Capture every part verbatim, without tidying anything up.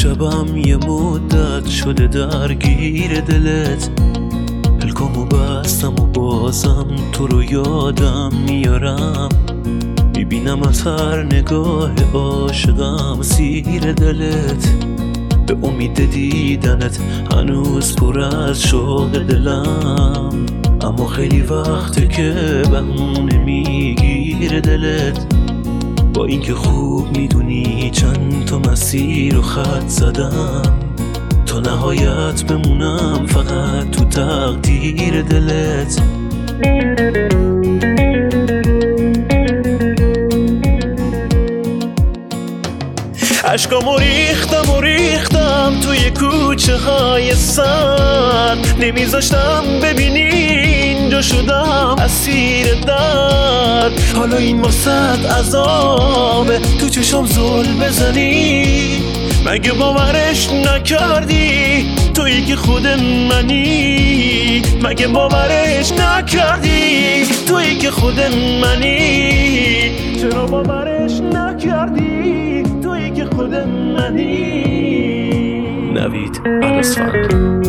شبم یه مدت شده درگیر دلت، پلکامو بستم و بازم تو رو یادم میارم. میبینم از هر نگاه عاشقم زیر دلت، به امید دیدنت هنوز پر از شوق دلم. اما خیلی وقته که بهونه میگیره دلت، با اینکه خوب میدونی چند تا مسیر و خط زدم تا نهایت بمونم فقط تو تقدیر دلت. عشقامو ریختم و ریختم توی کوچه های سر، نمیذاشتم ببینی اینجا شدم اسیر درد. حالا این واسط عذابه تو چشم زل بزنی، مگه باورش نکردی تویی که خود منی؟ مگه باورش نکردی تویی که خود منی؟ چرا باورش نکردی تویی که خود منی؟ نوید عرصفند.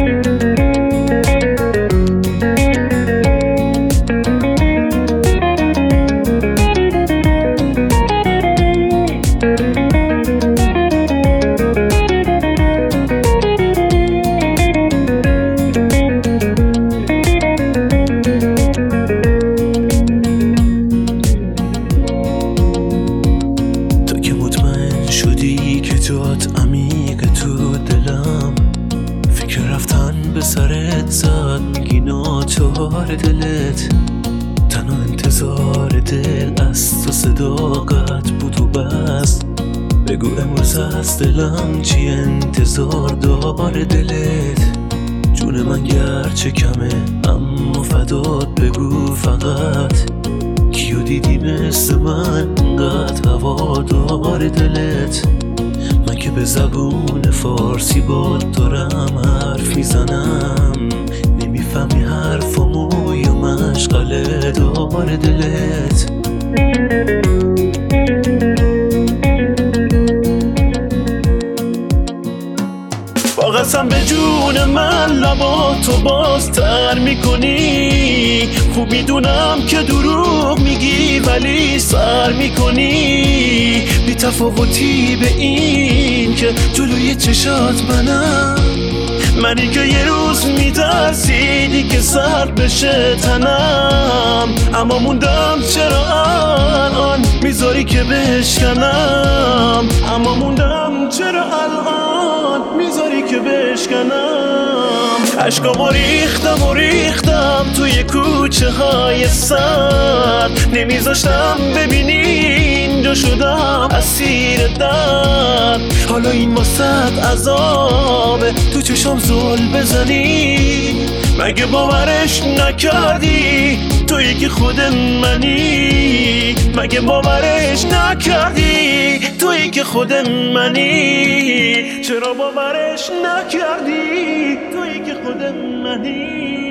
شدی که جات عمیق تو دلم، فکر رفتن به سرت زد، میگی ناچار دلت. تنها انتظار دل از تو صداقت بود و بس، بگو امروز از دلم چی انتظار داره دلت. جون من گرچه کمه اما فدات بگو فقط، کیو دیدی مثل من انقدر هوادار دلت. من که به زبون فارسی باد دارم حرف میزنم، نمیفهمی حرفمو یا مشغله دار دلت. با قسم به جون من لباتو بازتر میکنی، خوب میدونم که دروغ میگی ولی سر میکنی. بی تفاوتی به این که جلوی چشات منم، منی که یه روز میترسیدی که سر بشه تنم. اما موندم چرا الان میذاری که بشکنم، اما موندم چرا الان میذاری که بشکنم. عشقامو ریختم و ریختم توی کوچه های سر، نمیذاشتم ببینی اینجا شدم اسیر درد. حالا این واسط عذابه تو چشم زل بزنی، مگه باورش نکردی تویی که خود منی؟ مگه باورش نکردی تویی که خود منی؟ چرا باورش نکردی تویی که خود منی؟